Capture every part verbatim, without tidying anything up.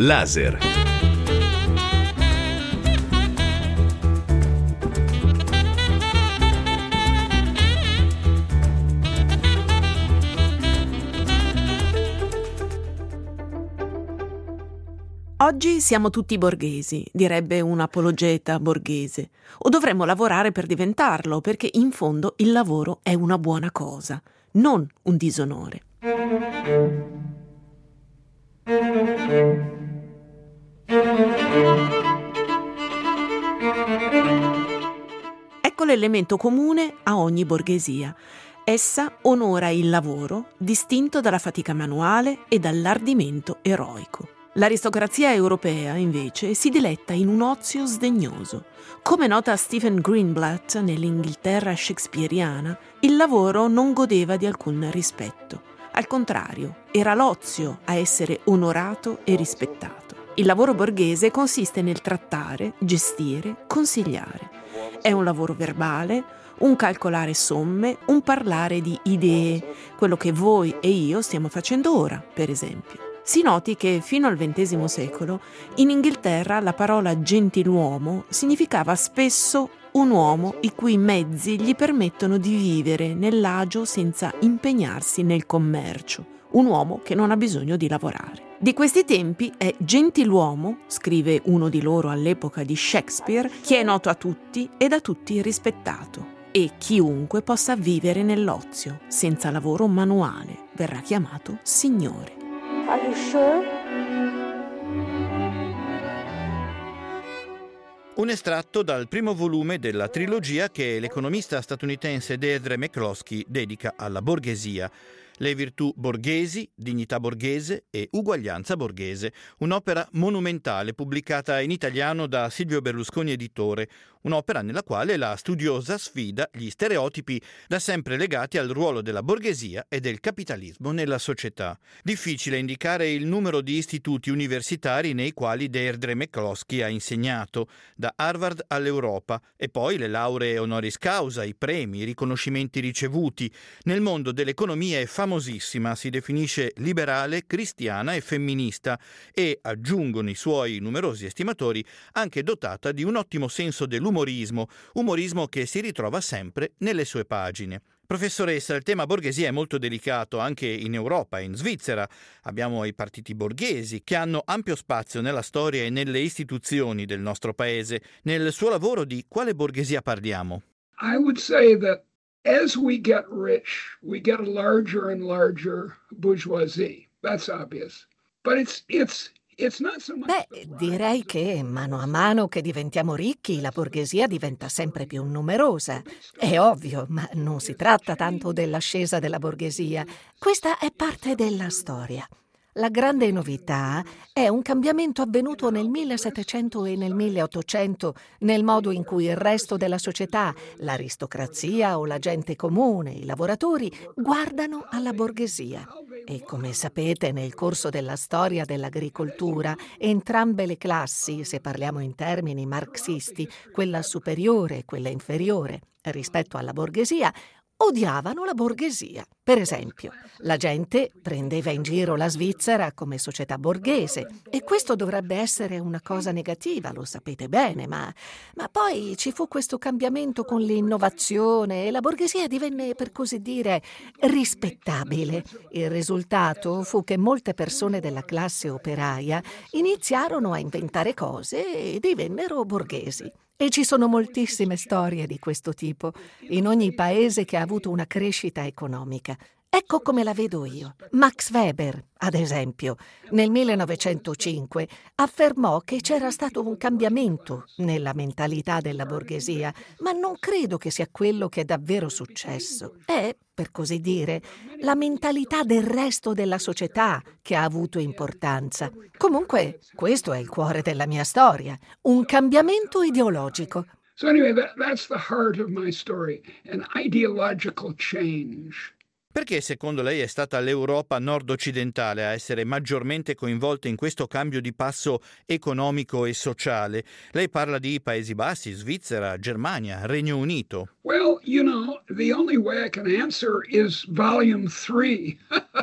Laser. Oggi siamo tutti borghesi, direbbe un apologeta borghese, o dovremmo lavorare per diventarlo, perché in fondo il lavoro è una buona cosa, non un disonore. Ecco l'elemento comune a ogni borghesia. Essa onora il lavoro, distinto dalla fatica manuale e dall'ardimento eroico. L'aristocrazia europea, invece, si diletta in un ozio sdegnoso. Come nota Stephen Greenblatt nell'Inghilterra shakespeariana, il lavoro non godeva di alcun rispetto. Al contrario, era l'ozio a essere onorato e rispettato. Il lavoro borghese consiste nel trattare, gestire, consigliare. È un lavoro verbale, un calcolare somme, un parlare di idee, quello che voi e io stiamo facendo ora, per esempio. Si noti che fino al ventesimo secolo in Inghilterra la parola gentiluomo significava spesso un uomo i cui mezzi gli permettono di vivere nell'agio senza impegnarsi nel commercio, un uomo che non ha bisogno di lavorare. Di questi tempi è gentiluomo, scrive uno di loro all'epoca di Shakespeare, chi è noto a tutti e da tutti rispettato, e chiunque possa vivere nell'ozio, senza lavoro manuale, verrà chiamato signore. Are you sure? Un estratto dal primo volume della trilogia che l'economista statunitense Deirdre McCloskey dedica alla borghesia. Le virtù borghesi, dignità borghese e uguaglianza borghese, un'opera monumentale pubblicata in italiano da Silvio Berlusconi editore, un'opera nella quale la studiosa sfida gli stereotipi da sempre legati al ruolo della borghesia e del capitalismo nella società. Difficile indicare il numero di istituti universitari nei quali Deirdre McCloskey ha insegnato, da Harvard all'Europa, e poi le lauree honoris causa, i premi, i riconoscimenti ricevuti. Nel mondo dell'economia è famosissima, si definisce liberale, cristiana e femminista e, aggiungono i suoi numerosi estimatori, anche dotata di un ottimo senso dell'umorismo, umorismo che si ritrova sempre nelle sue pagine. Professoressa, il tema borghesia è molto delicato anche in Europa e in Svizzera. Abbiamo i partiti borghesi che hanno ampio spazio nella storia e nelle istituzioni del nostro paese. Nel suo lavoro di quale borghesia parliamo? I would say that as we get rich, we get a larger and larger bourgeoisie. That's obvious. But it's it's it's not so much. Beh, direi che mano a mano che diventiamo ricchi, la borghesia diventa sempre più numerosa. È ovvio, ma non si tratta tanto dell'ascesa della borghesia. Questa è parte della storia. La grande novità è un cambiamento avvenuto nel millesettecento e nel milleottocento nel modo in cui il resto della società, l'aristocrazia o la gente comune, i lavoratori, guardano alla borghesia. E come sapete, nel corso della storia dell'agricoltura, entrambe le classi, se parliamo in termini marxisti, quella superiore e quella inferiore, rispetto alla borghesia, odiavano la borghesia. Per esempio, la gente prendeva in giro la Svizzera come società borghese e questo dovrebbe essere una cosa negativa, lo sapete bene, ma, ma poi ci fu questo cambiamento con l'innovazione e la borghesia divenne, per così dire, rispettabile. Il risultato fu che molte persone della classe operaia iniziarono a inventare cose e divennero borghesi. E ci sono moltissime storie di questo tipo in ogni paese che ha avuto una crescita economica. Ecco come la vedo io. Max Weber, ad esempio, nel millenovecentocinque affermò che c'era stato un cambiamento nella mentalità della borghesia, ma non credo che sia quello che è davvero successo. È, per così dire, la mentalità del resto della società che ha avuto importanza. Comunque, questo è il cuore della mia storia, un cambiamento ideologico. So anyway, that, that's the heart of my story, an ideological change. Perché secondo lei è stata l'Europa nord-occidentale a essere maggiormente coinvolta in questo cambio di passo economico e sociale? Lei parla di Paesi Bassi, Svizzera, Germania, Regno Unito. Well, you know, the only way I can answer is volume three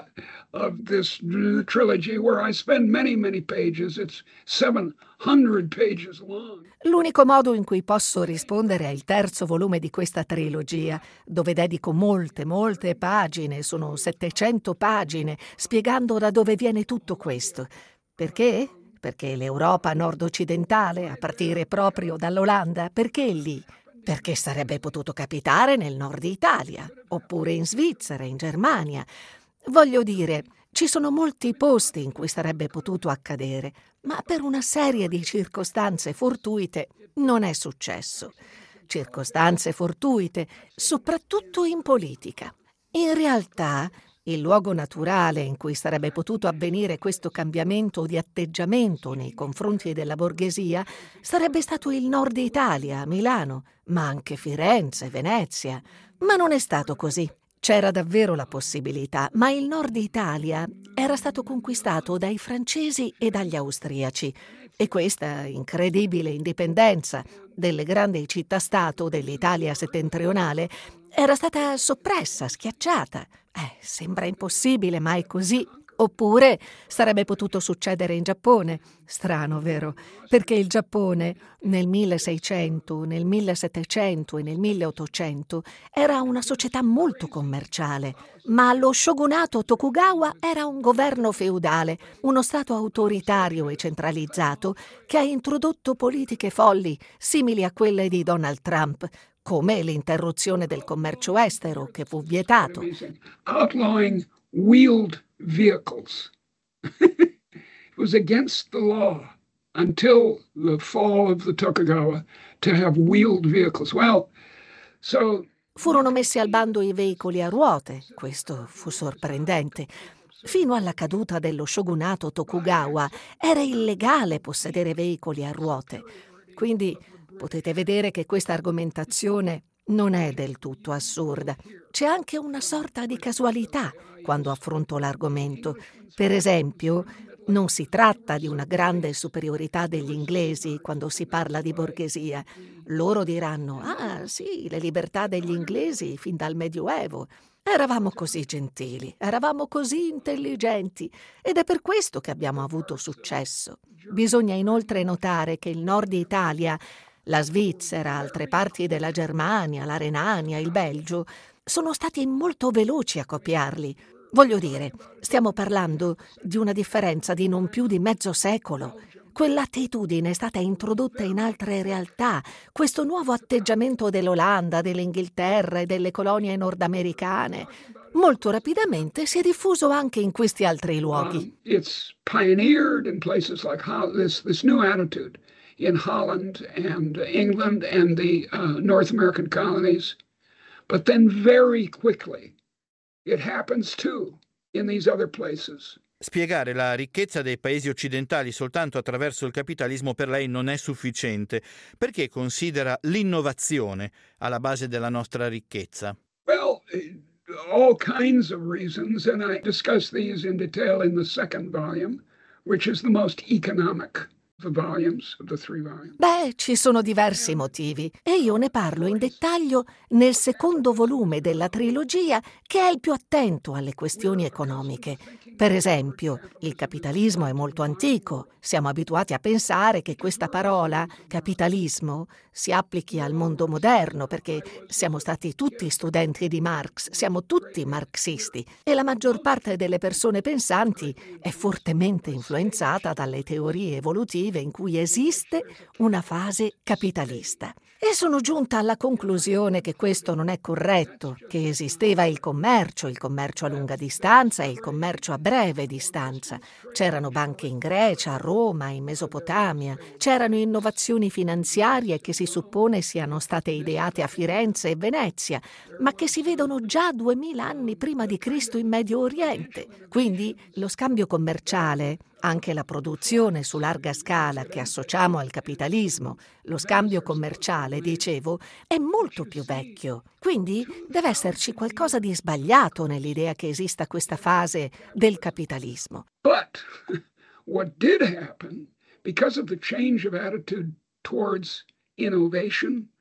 of this uh, trilogy where I spend many, many pages. It's seven hundred pages long. L'unico modo in cui posso rispondere è il terzo volume di questa trilogia, dove dedico molte, molte pagine, sono settecento pagine, spiegando da dove viene tutto questo. Perché? Perché l'Europa nord-occidentale, a partire proprio dall'Olanda, perché lì? Perché sarebbe potuto capitare nel nord Italia, oppure in Svizzera, in Germania. Voglio dire, ci sono molti posti in cui sarebbe potuto accadere, ma per una serie di circostanze fortuite non è successo. Circostanze fortuite, soprattutto in politica. In realtà, il luogo naturale in cui sarebbe potuto avvenire questo cambiamento di atteggiamento nei confronti della borghesia sarebbe stato il nord Italia, Milano, ma anche Firenze, Venezia. Ma non è stato così. C'era davvero la possibilità, ma il nord Italia era stato conquistato dai francesi e dagli austriaci e questa incredibile indipendenza delle grandi città-stato dell'Italia settentrionale era stata soppressa, schiacciata. Eh, sembra impossibile, ma è così. Oppure sarebbe potuto succedere in Giappone. Strano, vero? Perché il Giappone nel milleseicento, nel millesettecento e nel milleottocento era una società molto commerciale, ma lo shogunato Tokugawa era un governo feudale, uno stato autoritario e centralizzato che ha introdotto politiche folli simili a quelle di Donald Trump, come l'interruzione del commercio estero che fu vietato. Outlawing wheeled vehicles. It was against the law until the fall of the Tokugawa to have wheeled vehicles. Well, so Furono messi al bando i veicoli a ruote, questo fu sorprendente. Fino alla caduta dello shogunato Tokugawa era illegale possedere veicoli a ruote. Quindi potete vedere che questa argomentazione non è del tutto assurda. C'è anche una sorta di casualità quando affronto l'argomento. Per esempio, non si tratta di una grande superiorità degli inglesi quando si parla di borghesia. Loro diranno: ah sì, le libertà degli inglesi fin dal Medioevo. Eravamo così gentili, eravamo così intelligenti ed è per questo che abbiamo avuto successo. Bisogna inoltre notare che il nord Italia, la Svizzera, altre parti della Germania, la Renania, il Belgio, sono stati molto veloci a copiarli. Voglio dire, stiamo parlando di una differenza di non più di mezzo secolo. Quell'attitudine è stata introdotta in altre realtà. Questo nuovo atteggiamento dell'Olanda, dell'Inghilterra e delle colonie nordamericane molto rapidamente si è diffuso anche in questi altri luoghi. Um, it's pioneered in places like Ho- this this new attitude in Holland and England and the uh, North American colonies, but then very quickly it happens too in these other places. Spiegare la ricchezza dei paesi occidentali soltanto attraverso il capitalismo per lei non è sufficiente. Perché considera l'innovazione alla base della nostra ricchezza? Well, all kinds of reasons, and I discuss these in detail in the second volume, which is the most economic of the volumes, of the three volumes. Beh, ci sono diversi motivi e io ne parlo in dettaglio nel secondo volume della trilogia, che è il più attento alle questioni economiche. Per esempio, il capitalismo è molto antico. Siamo abituati a pensare che questa parola, capitalismo, si applichi al mondo moderno perché siamo stati tutti studenti di Marx, siamo tutti marxisti e la maggior parte delle persone pensanti è fortemente influenzata dalle teorie evolutive in cui esiste una fase capitalista. E sono giunta alla conclusione che questo non è corretto, che esisteva il commercio, il commercio a lunga distanza e il commercio a breve distanza. C'erano banche in Grecia, a Roma, in Mesopotamia, c'erano innovazioni finanziarie che si suppone siano state ideate a Firenze e Venezia, ma che si vedono già duemila anni prima di Cristo in Medio Oriente. Quindi lo scambio commerciale, anche la produzione su larga scala che associamo al capitalismo, lo scambio commerciale, dicevo, è molto più vecchio. Quindi deve esserci qualcosa di sbagliato nell'idea che esista questa fase del capitalismo. But what did happen, because of the change of attitude towards innovation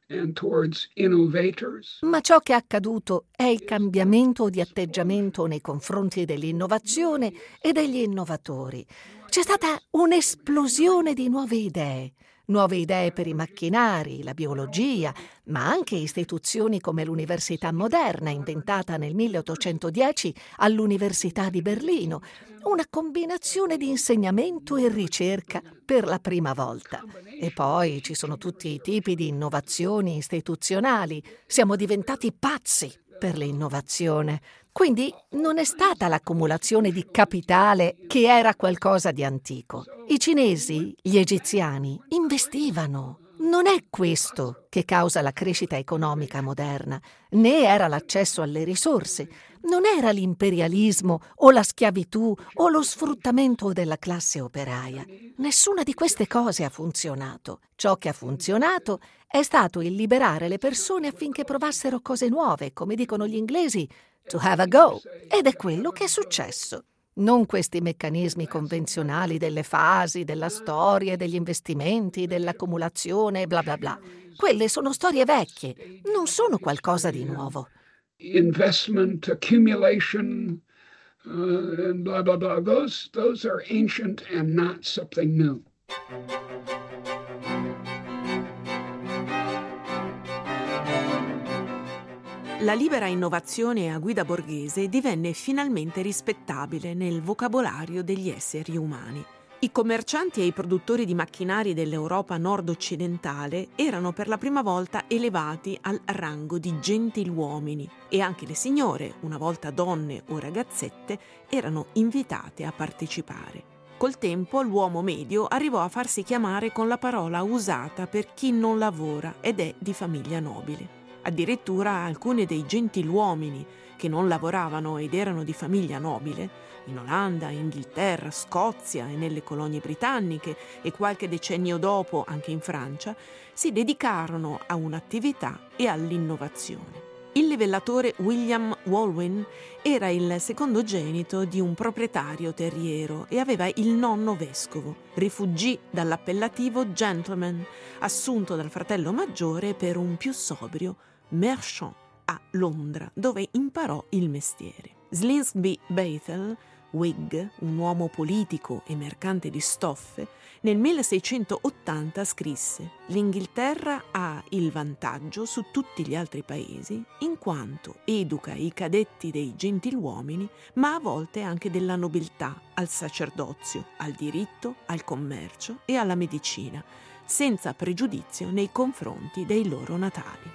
and towards innovators. Ma ciò che è accaduto è il cambiamento di atteggiamento nei confronti dell'innovazione e degli innovatori. C'è stata un'esplosione di nuove idee. Nuove idee per i macchinari, la biologia, ma anche istituzioni come l'Università Moderna, inventata nel milleottocentodieci all'Università di Berlino. Una combinazione di insegnamento e ricerca per la prima volta. E poi ci sono tutti i tipi di innovazioni istituzionali. Siamo diventati pazzi per l'innovazione. Quindi non è stata l'accumulazione di capitale che era qualcosa di antico. I cinesi, gli egiziani, investivano. Non è questo che causa la crescita economica moderna, né era l'accesso alle risorse, non era l'imperialismo o la schiavitù o lo sfruttamento della classe operaia. Nessuna di queste cose ha funzionato. Ciò che ha funzionato è stato il liberare le persone affinché provassero cose nuove, come dicono gli inglesi, to have a go. Ed è quello che è successo. Non questi meccanismi convenzionali delle fasi, della storia, degli investimenti, dell'accumulazione, bla bla bla. Quelle sono storie vecchie, non sono qualcosa di nuovo. Investment, accumulation, uh, and blah blah blah. Those those are ancient and not something new. La libera innovazione a guida borghese divenne finalmente rispettabile nel vocabolario degli esseri umani. I commercianti e i produttori di macchinari dell'Europa nord-occidentale erano per la prima volta elevati al rango di gentiluomini e anche le signore, una volta donne o ragazzette, erano invitate a partecipare. Col tempo l'uomo medio arrivò a farsi chiamare con la parola usata per chi non lavora ed è di famiglia nobile. Addirittura alcuni dei gentiluomini che non lavoravano ed erano di famiglia nobile, in Olanda, Inghilterra, Scozia e nelle colonie britanniche e qualche decennio dopo anche in Francia, si dedicarono a un'attività e all'innovazione. Il livellatore William Walwyn era il secondogenito di un proprietario terriero e aveva il nonno vescovo. Rifuggì dall'appellativo gentleman, assunto dal fratello maggiore per un più sobrio merchant a Londra, dove imparò il mestiere. Slingsby Bethel, Whig, un uomo politico e mercante di stoffe, nel milleseicentottanta scrisse: «L'Inghilterra ha il vantaggio su tutti gli altri paesi in quanto educa i cadetti dei gentiluomini, ma a volte anche della nobiltà, al sacerdozio, al diritto, al commercio e alla medicina, senza pregiudizio nei confronti dei loro natali».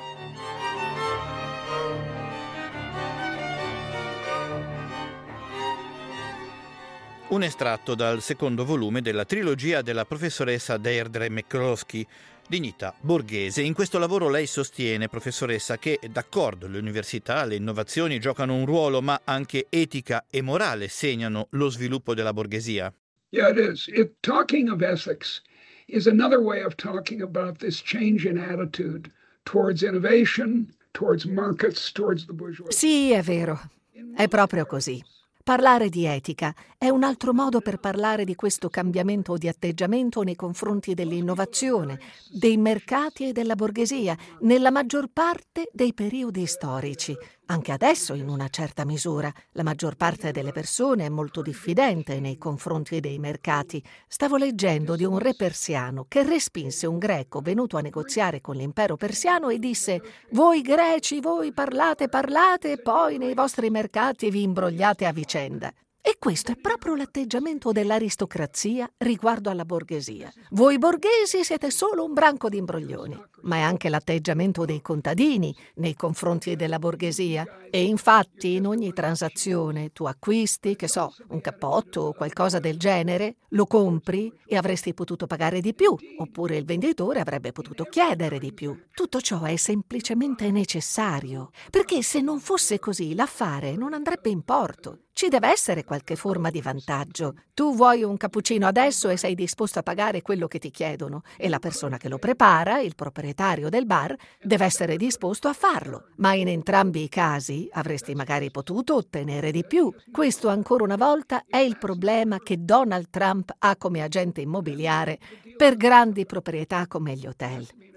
Un estratto dal secondo volume della trilogia della professoressa Deirdre McCloskey, Dignità borghese. In questo lavoro lei sostiene, professoressa, che d'accordo le università, le innovazioni giocano un ruolo, ma anche etica e morale segnano lo sviluppo della borghesia. Yeah, it is. It, talking of ethics is another way of talking about this change in attitude towards innovation, towards markets, towards the bourgeoisie. Sì, è vero. È proprio così. Parlare di etica è un altro modo per parlare di questo cambiamento di atteggiamento nei confronti dell'innovazione, dei mercati e della borghesia, nella maggior parte dei periodi storici. Anche adesso, in una certa misura, la maggior parte delle persone è molto diffidente nei confronti dei mercati. Stavo leggendo di un re persiano che respinse un greco venuto a negoziare con l'impero persiano e disse: «Voi greci, voi parlate, parlate e poi nei vostri mercati vi imbrogliate a vicenda». E questo è proprio l'atteggiamento dell'aristocrazia riguardo alla borghesia. Voi borghesi siete solo un branco di imbroglioni, ma è anche l'atteggiamento dei contadini nei confronti della borghesia. E infatti in ogni transazione tu acquisti, che so, un cappotto o qualcosa del genere, lo compri e avresti potuto pagare di più, oppure il venditore avrebbe potuto chiedere di più. Tutto ciò è semplicemente necessario, perché se non fosse così l'affare non andrebbe in porto. Ci deve essere qualche forma di vantaggio. Tu vuoi un cappuccino adesso e sei disposto a pagare quello che ti chiedono e la persona che lo prepara, il proprietario del bar, deve essere disposto a farlo. Ma in entrambi i casi avresti magari potuto ottenere di più. Questo ancora una volta è il problema che Donald Trump ha come agente immobiliare per grandi proprietà come gli hotel.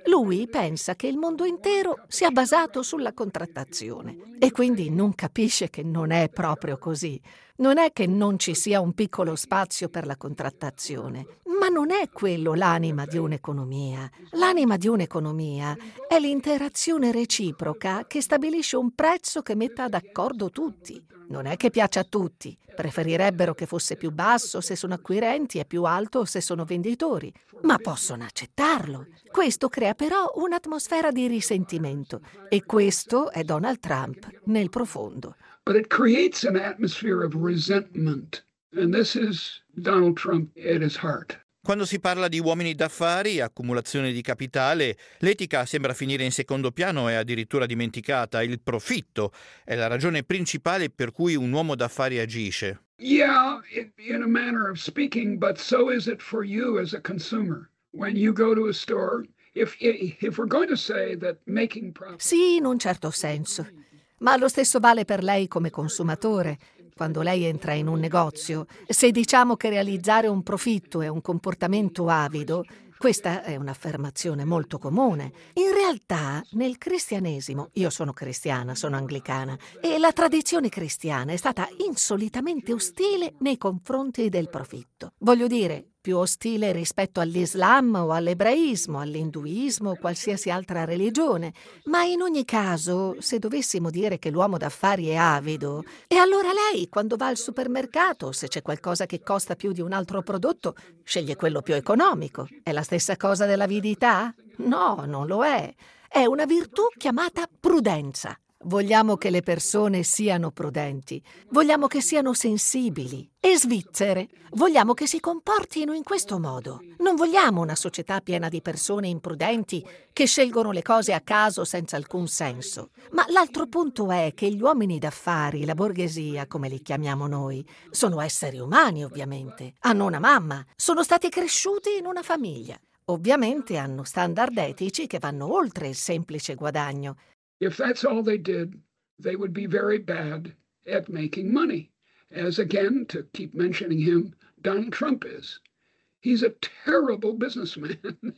Lui pensa che il mondo intero sia basato sulla contrattazione e quindi non capisce che non è proprio così. Non è che non ci sia un piccolo spazio per la contrattazione, ma non è quello l'anima di un'economia. L'anima di un'economia è l'interazione reciproca che stabilisce un prezzo che metta d'accordo tutti. Non è che piaccia a tutti, preferirebbero che fosse più basso se sono acquirenti e più alto se sono venditori, ma possono accettarlo. Questo crea però un'atmosfera di risentimento e questo è Donald Trump nel profondo. But it creates an atmosphere of resentment, and this is Donald Trump at his heart. Quando si parla di uomini d'affari, accumulazione di capitale, l'etica sembra finire in secondo piano e addirittura dimenticata. Il profitto è la ragione principale per cui un uomo d'affari agisce. Yeah, it, in a manner of speaking, but so is it for you as a consumer. When you go to a store, if if we're going to say that making profit... Sì, in un certo senso. Ma lo stesso vale per lei come consumatore. Quando lei entra in un negozio, se diciamo che realizzare un profitto è un comportamento avido, questa è un'affermazione molto comune. In realtà, nel cristianesimo, io sono cristiana, sono anglicana, e la tradizione cristiana è stata insolitamente ostile nei confronti del profitto. Voglio dire, più ostile rispetto all'Islam o all'ebraismo, all'induismo o qualsiasi altra religione. Ma in ogni caso, se dovessimo dire che l'uomo d'affari è avido, e allora lei, quando va al supermercato, se c'è qualcosa che costa più di un altro prodotto, sceglie quello più economico. È la stessa cosa dell'avidità? No, non lo è. È una virtù chiamata prudenza. Vogliamo che le persone siano prudenti, vogliamo che siano sensibili e svizzere, vogliamo che si comportino in questo modo. Non vogliamo una società piena di persone imprudenti che scelgono le cose a caso senza alcun senso. Ma l'altro punto è che gli uomini d'affari, la borghesia, come li chiamiamo noi, sono esseri umani ovviamente, hanno una mamma, sono stati cresciuti in una famiglia. Ovviamente hanno standard etici che vanno oltre il semplice guadagno. If that's all they did, they would be very bad at making money, as again, to keep mentioning him, Donald Trump is. He's a terrible businessman.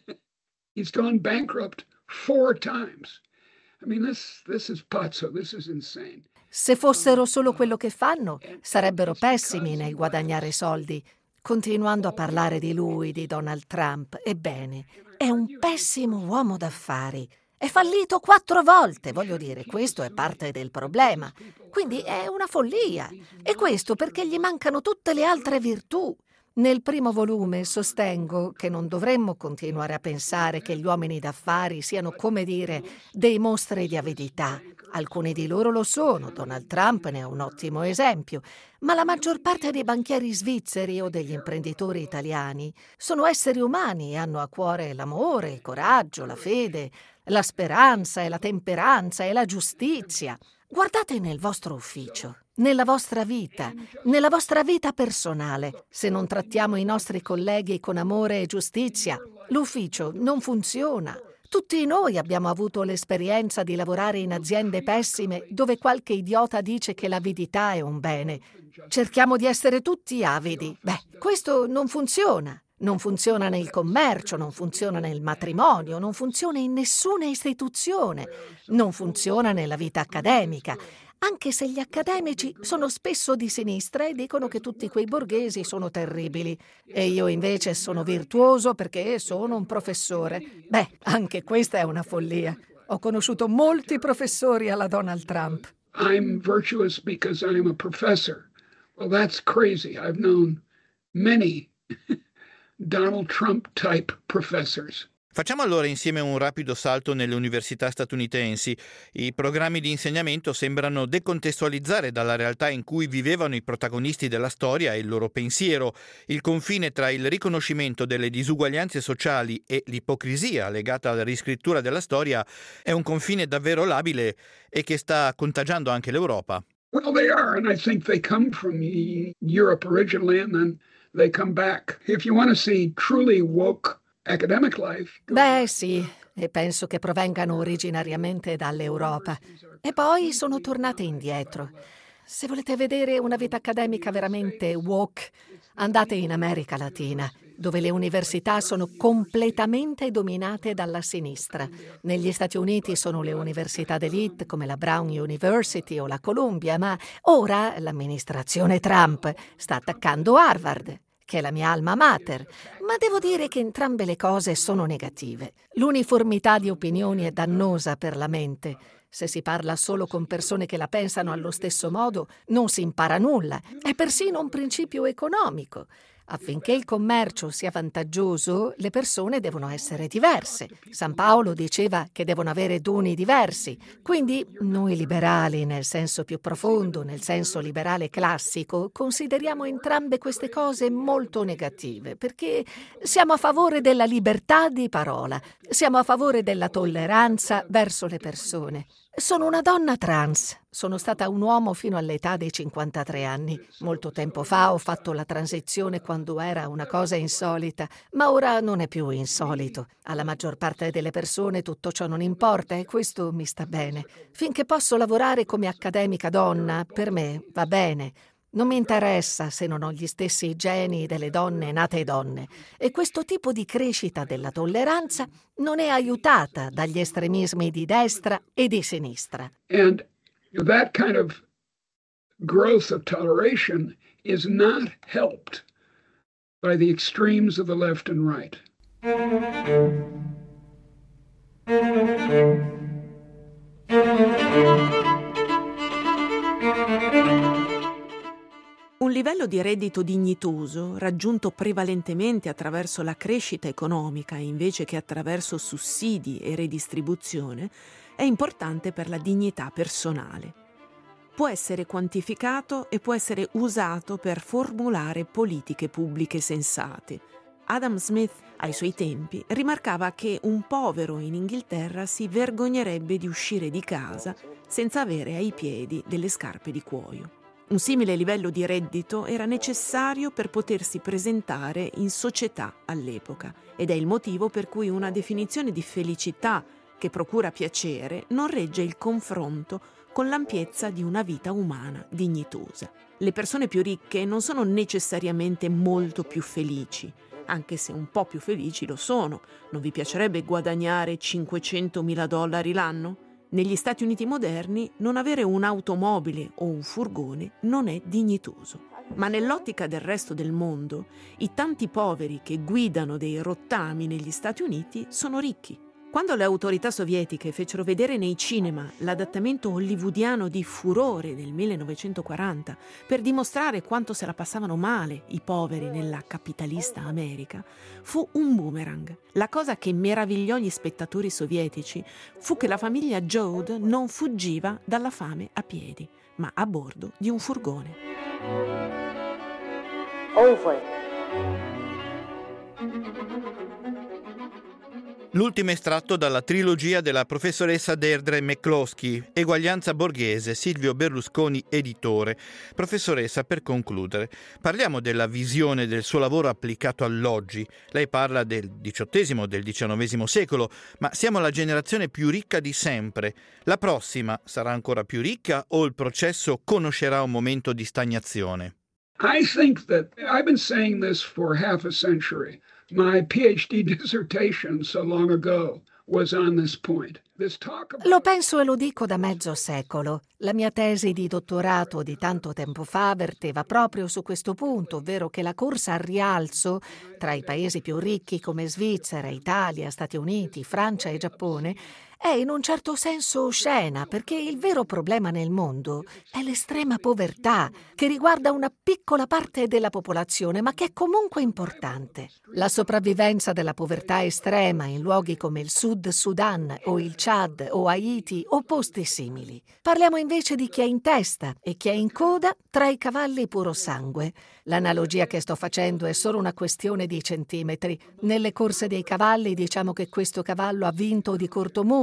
He's gone bankrupt four times. I mean, this, this is pazzo, this is insane. Se fossero solo quello che fanno, sarebbero pessimi nel guadagnare soldi. Continuando a parlare di lui, di Donald Trump, ebbene, è un pessimo uomo d'affari. È fallito quattro volte, voglio dire, questo è parte del problema. Quindi è una follia. E questo perché gli mancano tutte le altre virtù. Nel primo volume sostengo che non dovremmo continuare a pensare che gli uomini d'affari siano, come dire, dei mostri di avidità. Alcuni di loro lo sono, Donald Trump ne è un ottimo esempio, ma la maggior parte dei banchieri svizzeri o degli imprenditori italiani sono esseri umani e hanno a cuore l'amore, il coraggio, la fede, la speranza e la temperanza e la giustizia. Guardate nel vostro ufficio, nella vostra vita, nella vostra vita personale. Se non trattiamo i nostri colleghi con amore e giustizia, l'ufficio non funziona. Tutti noi abbiamo avuto l'esperienza di lavorare in aziende pessime dove qualche idiota dice che l'avidità è un bene. Cerchiamo di essere tutti avidi. Beh, questo non funziona. Non funziona nel commercio, non funziona nel matrimonio, non funziona in nessuna istituzione, non funziona nella vita accademica, anche se gli accademici sono spesso di sinistra e dicono che tutti quei borghesi sono terribili. E io invece sono virtuoso perché sono un professore. Beh, anche questa è una follia. Ho conosciuto molti professori alla Donald Trump. I'm virtuous because I'm a professor. Well, that's crazy. I've known many Donald Trump-type professors. Facciamo allora insieme un rapido salto nelle università statunitensi. I programmi di insegnamento sembrano decontestualizzare dalla realtà in cui vivevano i protagonisti della storia e il loro pensiero. Il confine tra il riconoscimento delle disuguaglianze sociali e l'ipocrisia legata alla riscrittura della storia è un confine davvero labile e che sta contagiando anche l'Europa. Well, they are, and I think they come from Europe originally and then they come back. If you want to see truly woke academic life. Beh, sì, e penso che provengano originariamente dall'Europa. E poi sono tornate indietro. Se volete vedere una vita accademica veramente woke, andate in America Latina. dove le università sono completamente dominate dalla sinistra. Negli Stati Uniti sono le università d'élite come la Brown University o la Columbia, ma ora l'amministrazione Trump sta attaccando Harvard, che è la mia alma mater, ma devo dire che entrambe le cose sono negative. L'uniformità di opinioni è dannosa per la mente. Se si parla solo con persone che la pensano allo stesso modo, non si impara nulla. È persino un principio economico. Affinché il commercio sia vantaggioso, le persone devono essere diverse. San Paolo diceva che devono avere doni diversi. Quindi noi liberali, nel senso più profondo, nel senso liberale classico, consideriamo entrambe queste cose molto negative, perché siamo a favore della libertà di parola, siamo a favore della tolleranza verso le persone. Sono una donna trans. Sono stata un uomo fino all'età dei cinquantatré anni. Molto tempo fa ho fatto la transizione quando era una cosa insolita, ma ora non è più insolito. Alla maggior parte delle persone tutto ciò non importa e questo mi sta bene. Finché posso lavorare come accademica donna, per me va bene. Non mi interessa se non ho gli stessi geni delle donne nate donne. E questo tipo di crescita della tolleranza non è aiutata dagli estremismi di destra e di sinistra. And that kind of growth of toleration is not helped by the extremes of the left and right. Un livello di reddito dignitoso, raggiunto prevalentemente attraverso la crescita economica invece che attraverso sussidi e redistribuzione, è importante per la dignità personale. Può essere quantificato e può essere usato per formulare politiche pubbliche sensate. Adam Smith, ai suoi tempi, rimarcava che un povero in Inghilterra si vergognerebbe di uscire di casa senza avere ai piedi delle scarpe di cuoio. Un simile livello di reddito era necessario per potersi presentare in società all'epoca ed è il motivo per cui una definizione di felicità che procura piacere non regge il confronto con l'ampiezza di una vita umana dignitosa. Le persone più ricche non sono necessariamente molto più felici, anche se un po' più felici lo sono. Non vi piacerebbe guadagnare cinquecentomila dollari l'anno? Negli Stati Uniti moderni non avere un'automobile o un furgone non è dignitoso. Ma nell'ottica del resto del mondo, i tanti poveri che guidano dei rottami negli Stati Uniti sono ricchi. Quando le autorità sovietiche fecero vedere nei cinema l'adattamento hollywoodiano di Furore del millenovecentoquaranta per dimostrare quanto se la passavano male i poveri nella capitalista America, fu un boomerang. La cosa che meravigliò gli spettatori sovietici fu che la famiglia Jode non fuggiva dalla fame a piedi, ma a bordo di un furgone. Over. L'ultimo estratto dalla trilogia della professoressa Deirdre McCloskey, Eguaglianza borghese, Silvio Berlusconi, editore. Professoressa, per concludere, parliamo della visione del suo lavoro applicato all'oggi. Lei parla del diciottesimo, del diciannovesimo secolo, ma siamo la generazione più ricca di sempre. La prossima sarà ancora più ricca o il processo conoscerà un momento di stagnazione? I think that I've been saying this for half a century. My PhD dissertation so long ago was on this point. This talk about... Lo penso e lo dico da mezzo secolo. La mia tesi di dottorato di tanto tempo fa verteva proprio su questo punto, ovvero che la corsa al rialzo tra i paesi più ricchi come Svizzera, Italia, Stati Uniti, Francia e Giappone è in un certo senso oscena, perché il vero problema nel mondo è l'estrema povertà, che riguarda una piccola parte della popolazione, ma che è comunque importante. La sopravvivenza della povertà estrema in luoghi come il Sud Sudan o il Chad o Haiti o posti simili. Parliamo invece di chi è in testa e chi è in coda tra i cavalli puro sangue. L'analogia che sto facendo è solo una questione di centimetri. Nelle corse dei cavalli diciamo che questo cavallo ha vinto di cortomuso,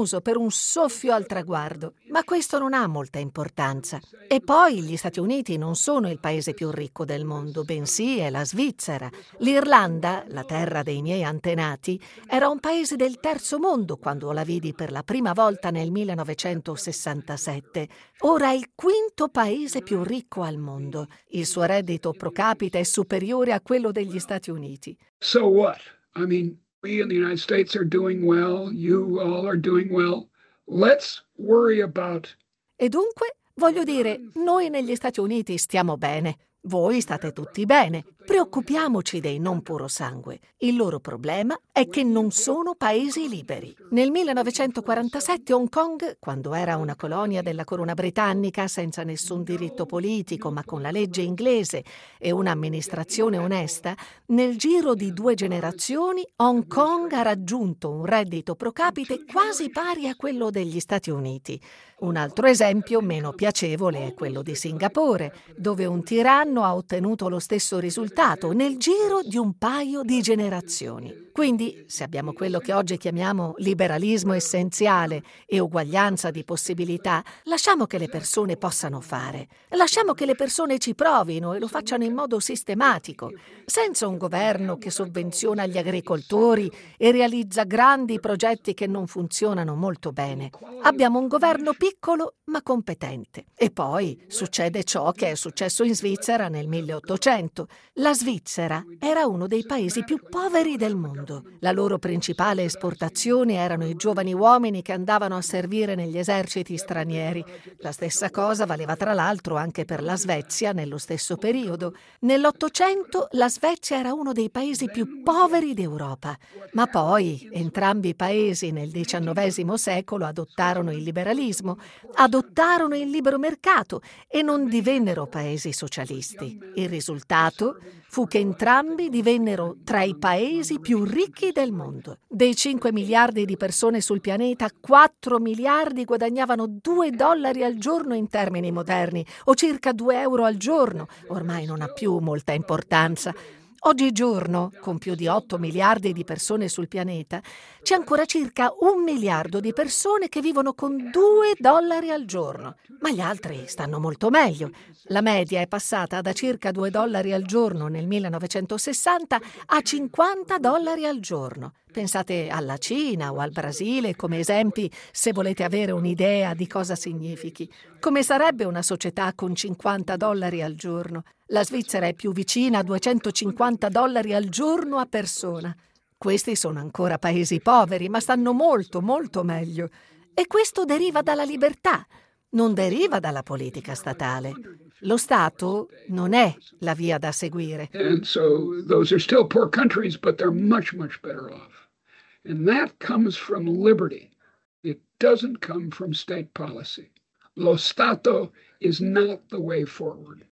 glorioso, per un soffio al traguardo, ma questo non ha molta importanza. E poi gli Stati Uniti non sono il paese più ricco del mondo, bensì è la Svizzera. L'Irlanda, la terra dei miei antenati, era un paese del terzo mondo quando la vidi per la prima volta nel millenovecentosessantasette. Ora è il quinto paese più ricco al mondo. Il suo reddito pro capite è superiore a quello degli Stati Uniti. So what? I mean, we in the United States are doing well, you all are doing well. Let's worry about... E dunque, voglio dire, noi negli Stati Uniti stiamo bene. Voi state tutti bene. Preoccupiamoci dei non puro sangue. Il loro problema è che non sono paesi liberi. Nel millenovecentoquarantasette Hong Kong, quando era una colonia della corona britannica senza nessun diritto politico ma con la legge inglese e un'amministrazione onesta, nel giro di due generazioni Hong Kong ha raggiunto un reddito pro capite quasi pari a quello degli Stati Uniti. Un altro esempio meno piacevole è quello di Singapore, dove un tiranno ha ottenuto lo stesso risultato nel giro di un paio di generazioni. Quindi, se abbiamo quello che oggi chiamiamo liberalismo essenziale e uguaglianza di possibilità, lasciamo che le persone possano fare. Lasciamo che le persone ci provino e lo facciano in modo sistematico, senza un governo che sovvenziona gli agricoltori e realizza grandi progetti che non funzionano molto bene. Abbiamo un governo piccolo ma competente. E poi succede ciò che è successo in Svizzera nel milleottocento. La Svizzera era uno dei paesi più poveri del mondo. La loro principale esportazione erano i giovani uomini che andavano a servire negli eserciti stranieri. La stessa cosa valeva tra l'altro anche per la Svezia nello stesso periodo. Nell'Ottocento la Svezia era uno dei paesi più poveri d'Europa, ma poi entrambi i paesi nel diciannovesimo secolo adottarono il liberalismo, adottarono il libero mercato e non divennero paesi socialisti. Il risultato fu che entrambi divennero tra i paesi più ricchi del mondo. Dei cinque miliardi di persone sul pianeta, quattro miliardi guadagnavano due dollari al giorno in termini moderni, o circa due euro al giorno. Ormai non ha più molta importanza. Oggigiorno, con più di otto miliardi di persone sul pianeta, c'è ancora circa un miliardo di persone che vivono con due dollari al giorno. Ma gli altri stanno molto meglio. La media è passata da circa due dollari al giorno nel millenovecentosessanta a cinquanta dollari al giorno. Pensate alla Cina o al Brasile come esempi se volete avere un'idea di cosa significhi. Come sarebbe una società con cinquanta dollari al giorno? La Svizzera è più vicina a duecentocinquanta dollari al giorno a persona. Questi sono ancora paesi poveri, ma stanno molto, molto meglio. E questo deriva dalla libertà, non deriva dalla politica statale. Lo Stato non è la via da seguire. And so those are still poor countries, but they're much, much better off. And that comes from liberty. It doesn't come from state policy. Lo Stato is not the way forward.